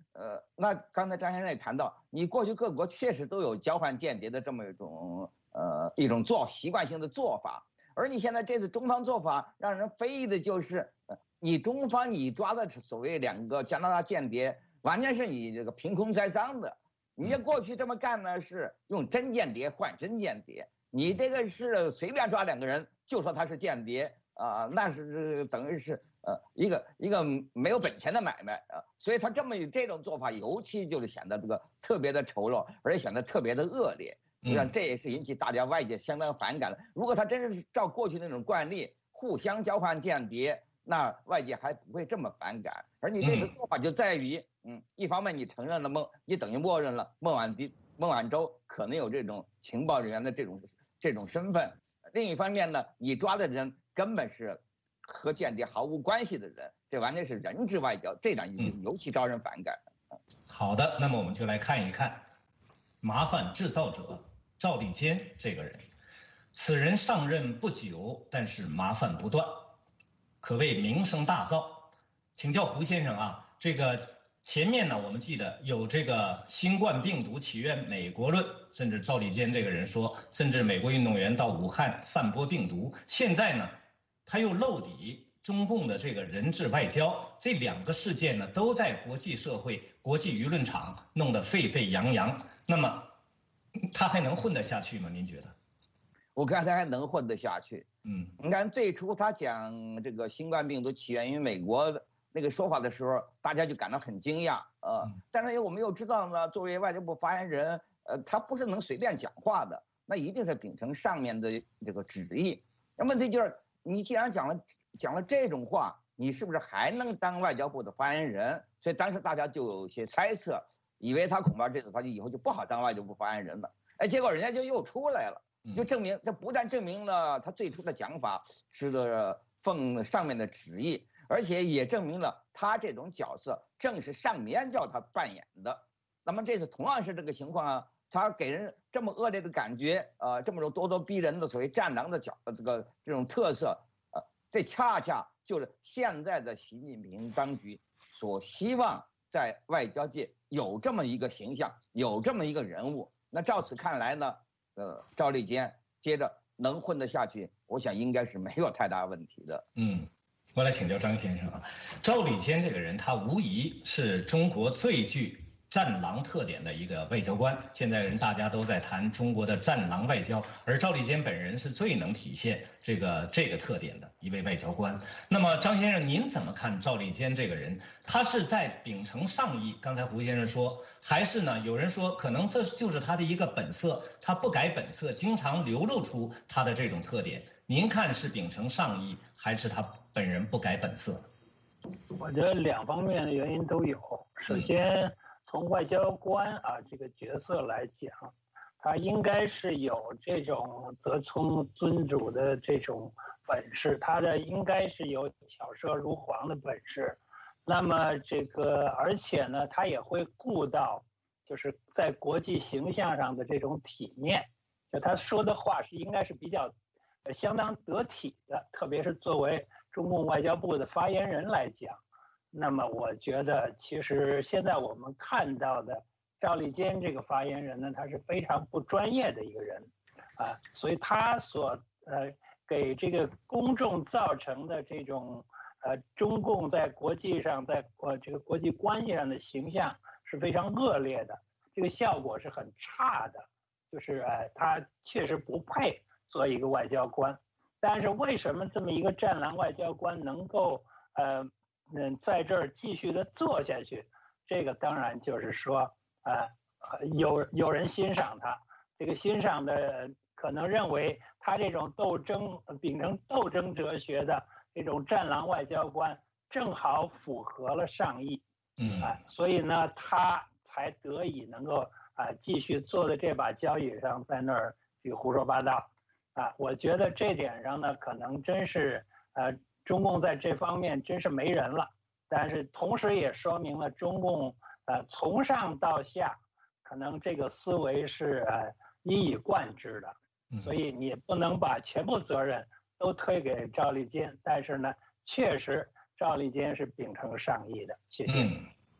O: 呃，那刚才张先生也谈到，你过去各国确实都有交换间谍的这么一种呃一种做习惯性的做法，而你现在这次中方做法让人非议的就是，呃、你中方你抓的所谓两个加拿大间谍，完全是你这个凭空栽赃的。你过去这么干呢，是用真间谍换真间谍，你这个是随便抓两个人就说他是间谍啊、呃，那是等于是。呃，一个一个没有本钱的买卖啊、呃，所以他这么这种做法，尤其就是显得这个特别的丑陋，而且显得特别的恶劣。你看，这也是引起大家外界相当反感的。如果他真是照过去那种惯例，互相交换间谍，那外界还不会这么反感。而你这个做法就在于，嗯，一方面你承认了孟，你等于默认了孟晚迪、孟晚舟可能有这种情报人员的这种这种身份；另一方面呢，你抓的人根本是。和间谍毫无关系的人，这完全是人质外交，这点尤其招人反感。
N: 嗯、好的，那么我们就来看一看麻烦制造者赵立坚这个人。此人上任不久，但是麻烦不断，可谓名声大噪。请教胡先生啊，这个前面呢，我们记得有这个新冠病毒起源美国论，甚至赵立坚这个人说，甚至美国运动员到武汉散播病毒。现在呢？他又露底中共的这个人质外交，这两个事件呢，都在国际社会、国际舆论场弄得沸沸扬扬。那么，他还能混得下去吗？您觉得？
O: 我看他还能混得下去。
N: 嗯，
O: 你看最初他讲这个新冠病毒起源于美国那个说法的时候，大家就感到很惊讶。呃，嗯、但是我们又知道呢，作为外交部发言人，呃，他不是能随便讲话的，那一定是秉承上面的这个旨意。那问题就是。你既然讲了讲了这种话，你是不是还能当外交部的发言人？所以当时大家就有些猜测，以为他恐怕这次他就以后就不好当外交部发言人了。哎，结果人家就又出来了，就证明这不但证明了他最初的讲法是奉上面的旨意，而且也证明了他这种角色正是上面叫他扮演的。那么这次同样是这个情况啊。他给人这么恶劣的感觉，呃，这么种咄咄逼人的所谓战狼的角，这个这种特色，呃，这恰恰就是现在的习近平当局所希望在外交界有这么一个形象，有这么一个人物。那照此看来呢，呃，赵立坚接着能混得下去，我想应该是没有太大问题的。
N: 嗯，我来请教张先生啊，赵立坚这个人，他无疑是中国最具战狼特点的一个外交官，现在人大家都在谈中国的战狼外交，而赵立坚本人是最能体现这个这个特点的一位外交官。那么张先生，您怎么看赵立坚这个人？他是在秉承上意，刚才胡先生说，还是呢？有人说可能这就是他的一个本色，他不改本色，经常流露出他的这种特点。您看是秉承上意，还是他本人不改本色？
P: 我觉得两方面的原因都有。首先。嗯从外交官啊这个角色来讲，他应该是有这种择从尊主的这种本事，他的应该是有巧舌如簧的本事。那么这个，而且呢，他也会顾到，就是在国际形象上的这种体面，就他说的话是应该是比较，呃，相当得体的，特别是作为中共外交部的发言人来讲。那么我觉得，其实现在我们看到的赵立坚这个发言人呢，他是非常不专业的一个人，啊，所以他所呃给这个公众造成的这种呃中共在国际上在呃这个国际关系上的形象是非常恶劣的，这个效果是很差的，就是呃他确实不配做一个外交官。但是为什么这么一个战狼外交官能够呃嗯，在这儿继续的做下去，这个当然就是说，呃，有有人欣赏他，这个欣赏的可能认为他这种斗争，秉承斗争哲学的这种战狼外交官，正好符合了上意，
N: 嗯
P: 啊，所以呢，他才得以能够啊继续坐在这把交椅上，在那儿去胡说八道，啊，我觉得这点上呢，可能真是呃。中共在这方面真是没人了，但是同时也说明了中共呃从上到下可能这个思维是呃一以贯之的，所以你不能把全部责任都推给赵立坚，但是呢，确实赵立坚是秉承上意的。谢谢。
N: 嗯，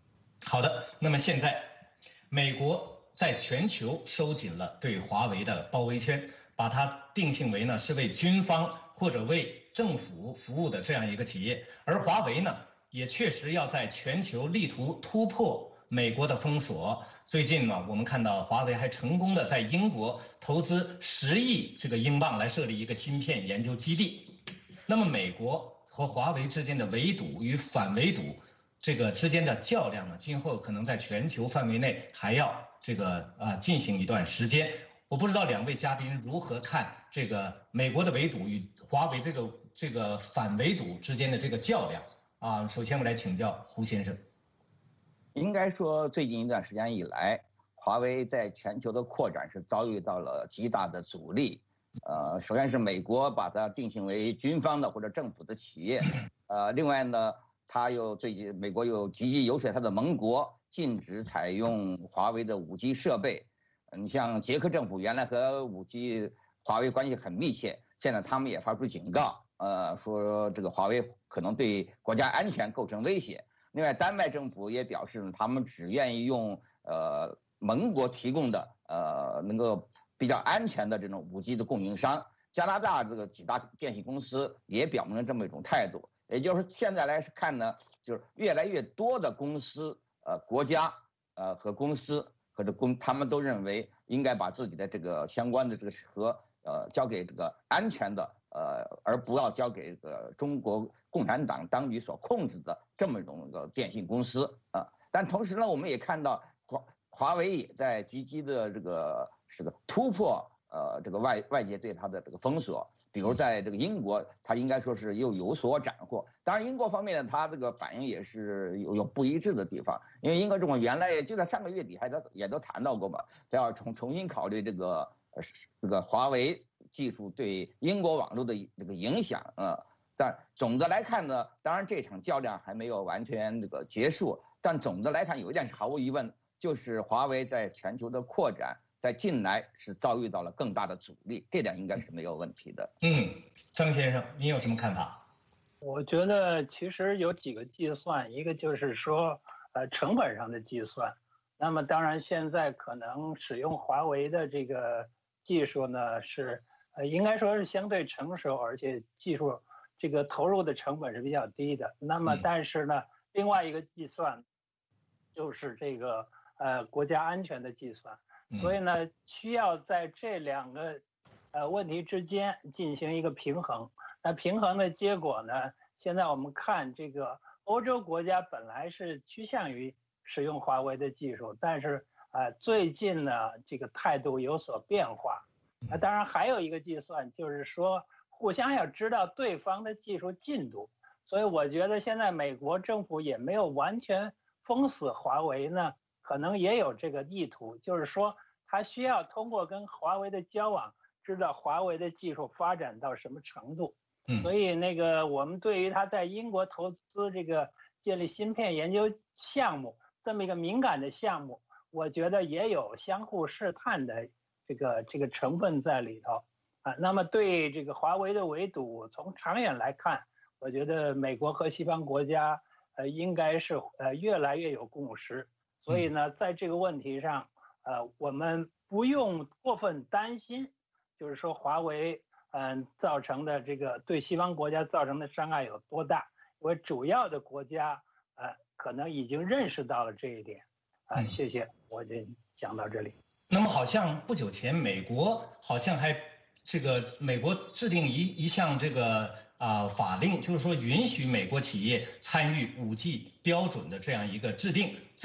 N: 好的，那么现在，美国在全球收紧了对华为的包围圈，把它定性为呢是为军方或者为政府服务的这样一个企业，而华为呢也确实要在全球力图突破美国的封锁。最近呢，我们看到华为还成功的在英国投资十亿这个英镑来设立一个芯片研究基地。那么，美国和华为之间的围堵与反围堵这个之间的较量呢，今后可能在全球范围内还要这个啊进行一段时间。我不知道两位嘉宾如何看这个美国的围堵与华为这个这个反围堵之间的这个较量啊？首先，我来请教胡先生。
O: 应该说，最近一段时间以来，华为在全球的扩展是遭遇到了极大的阻力。呃，首先是美国把它定性为军方的或者政府的企业，呃，另外呢，它又最近美国又积极游说它的盟国禁止采用华为的五 G 设备。你像捷克政府原来和五 G 华为关系很密切，现在他们也发出警告，呃，说这个华为可能对国家安全构成威胁。另外，丹麦政府也表示，他们只愿意用呃盟国提供的呃能够比较安全的这种五 G 的供应商。加拿大这个几大电信公司也表明了这么一种态度。也就是现在来看呢，就是越来越多的公司、呃国家、呃和公司和这公，他们都认为应该把自己的这个相关的这个和呃交给这个安全的。呃，而不要交给这个中国共产党当局所控制的这么一种个电信公司啊。但同时呢，我们也看到华华为也在积极的这个这个突破呃这个外外界对它的这个封锁。比如在这个英国，它应该说是又有所斩获。当然，英国方面呢，它这个反应也是有有不一致的地方，因为英国政府原来就在上个月底还都也都谈到过嘛，要重重新考虑这个呃这个华为技术对英国网络的这个影响啊、呃，但总的来看呢，当然这场较量还没有完全这个结束，但总的来看有一点是毫无疑问，就是华为在全球的扩展，在近来是遭遇到了更大的阻力，这点应该是没有问题的。
N: 嗯，张先生，您有什么看法？
P: 我觉得其实有几个计算，一个就是说，呃，成本上的计算。那么当然，现在可能使用华为的这个技术呢是。呃，应该说是相对成熟，而且技术这个投入的成本是比较低的。那么，但是呢，另外一个计算就是这个呃国家安全的计算，所以呢，需要在这两个呃问题之间进行一个平衡。那平衡的结果呢，现在我们看这个欧洲国家本来是趋向于使用华为的技术，但是呃最近呢，这个态度有所变化。那当然还有一个计算，就是说互相要知道对方的技术进度，所以我觉得现在美国政府也没有完全封死华为呢，可能也有这个意图，就是说他需要通过跟华为的交往，知道华为的技术发展到什么程度。所以那个我们对于他在英国投资这个建立芯片研究项目这么一个敏感的项目，我觉得也有相互试探的这个这个成分在里头啊。那么对这个华为的围堵，从长远来看，我觉得美国和西方国家呃应该是呃越来越有共识。所以呢，在这个问题上，呃，我们不用过分担心，就是说华为嗯、呃、造成的这个对西方国家造成的伤害有多大，因为主要的国家呃可能已经认识到了这一点啊、呃。谢谢，我就讲到这里。
N: 那么好像不久前，美国好像还这个美国制定一一项这个啊、呃、法令，就是说允许美国企业参与五 G 标准的这样一个制定。